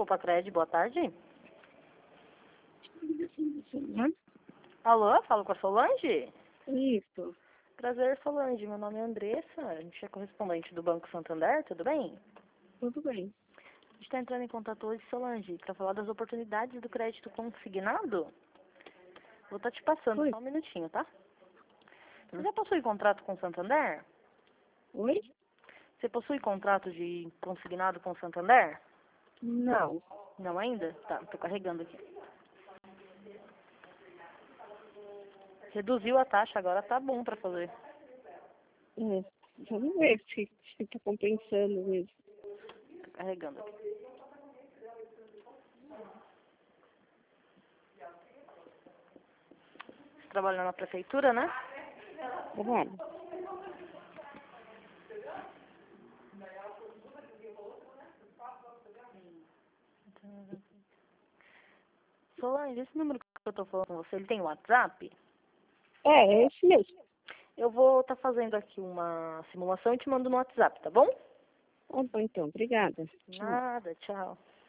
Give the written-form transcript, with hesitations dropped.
Poupa-Cred, boa tarde. Uhum. Alô, falo com a Solange? Isso, Prazer, Solange. Meu nome é Andressa. A gente é correspondente do Banco Santander, tudo bem? tudo bem. A gente está entrando em contato hoje, Solange, para falar das oportunidades do crédito consignado. Vou estar te passando, Oi. só um minutinho, tá? Você já possui contrato com o Santander? Oi? Você possui contrato de consignado com o Santander? Não. Não ainda? Tá, tô carregando aqui. Reduziu a taxa, agora tá bom para fazer. É, vamos ver se tá compensando mesmo. Tô carregando aqui. Você trabalha na prefeitura, né? Trabalho. Solange, esse número que eu tô falando com você, ele tem WhatsApp? É esse mesmo. Eu vou estar fazendo aqui uma simulação e te mando no WhatsApp, tá bom? Tá bom, então. Obrigada. Tchau. Nada, tchau.